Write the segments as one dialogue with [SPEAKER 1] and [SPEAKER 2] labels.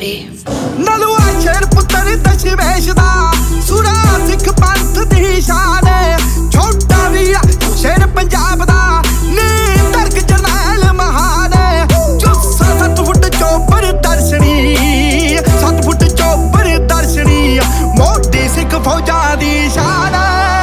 [SPEAKER 1] Snappy.
[SPEAKER 2] Nalwa ਸ਼ੇਰ ਪੁੱਤਰ ਦਸ਼ਮੇਸ਼ ਦਾ ਸੁਰਾ ਸਿੱਖ ਪੰਥ ਦੀ ਸ਼ਾਨ ਛੋਟਾ ਵੀ ਸ਼ੇਰ ਪੰਜਾਬ ਦਾ ਨੀ ਧਰਕ ਜਰਨੈਲ ਮਹਾਨ ਜੁੱਸਾ 7 ਫੁੱਟ ਚੋਪਰ ਦਰਸ਼ਨੀ 7 ਫੁੱਟ ਚੋਪਰ ਦਰਸ਼ਨੀ ਮੋਢੀ ਸਿੱਖ ਫੌਜਾਂ ਦੀ ਸ਼ਾਨ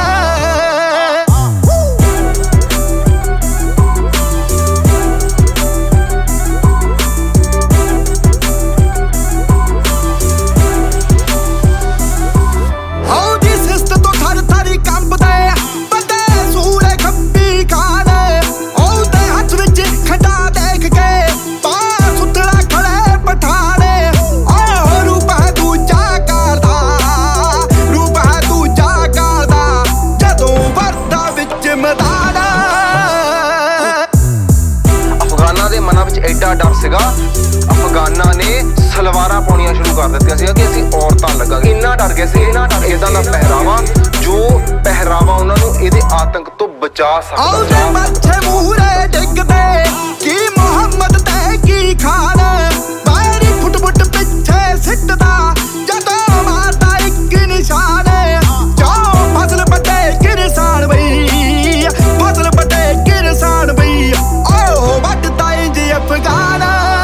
[SPEAKER 3] ਅਫਗਾਨਾਂ ਦੇ ਮਨਾਂ ਵਿੱਚ ਐਡਾ ਡਰ ਸੀਗਾ, ਅਫਗਾਨਾਂ ਨੇ ਸਲਵਾਰਾਂ ਪਾਉਣੀਆਂ ਸ਼ੁਰੂ ਕਰ ਦਿੱਤੀਆਂ ਸੀਗਾ ਕਿ ਅਸੀਂ ਔਰਤਾਂ ਲੱਗਾਂਗੇ। ਇੰਨਾ ਡਰ ਗਏ ਸੀ, ਇੰਨਾ ਡਰ ਇਦਾਂ ਦਾ ਪਹਿਰਾਵਾ ਜੋ ਪਹਿਰਾਵਾ ਉਹਨਾਂ ਨੂੰ ਇਹਦੇ ਆਤੰਕ ਤੋਂ ਬਚਾ ਸਕਦਾ।
[SPEAKER 2] ਮੱਥੇ ਮੂਹਰੇ ਡਿੱਗਦੇ ਕੀ ਮੁਹੰਮਦ ਤੇ ਕੀ ਖਾਨ ਬਾਹਰੀ ਫੁੱਟ ਫੁੱਟ ਪਿੱਛੇ ਸਿੱਟਦਾ ਜਦੋਂ ਮਾਰਦਾ ਇੱਕ ਨਿਸ਼ਾਨ ਜੋ ਫਸਲ ਵੱਡੇ ਕਿਰਸਾਨ ਬਈ ਫਸਲ ਵੱਡੇ ਕਿਰਸਾਨ ਬਈ ਓ ਵੱਢਦਾ ਇੰਜ ਅਫਗਾਨ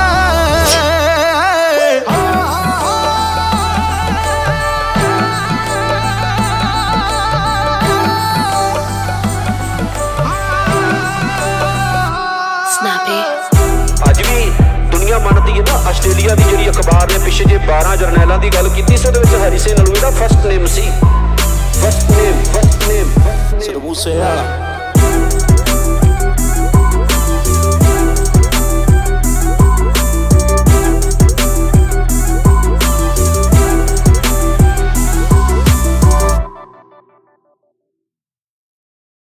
[SPEAKER 1] Snappy.
[SPEAKER 4] ਅੱਜ ਵੀ ਦੁਨੀਆ ਮੰਨਦੀ ਹੈ ਨਾ, ਆਸਟ੍ਰੇਲੀਆ ਦੀ ਜਿਹੜੀ ਅਖਬਾਰ ਨੇ ਪਿੱਛੇ ਜੇ 12 ਜਰਨੈਲਾਂ ਦੀ ਗੱਲ ਕੀਤੀ ਸੀ, ਉਹਦੇ ਵਿੱਚ ਹਰੀ ਸਿੰਘ ਨਲੂਏ ਦਾ ਫਸਟ ਨੇਮ ਸੀ। First name
[SPEAKER 5] Sir Moussa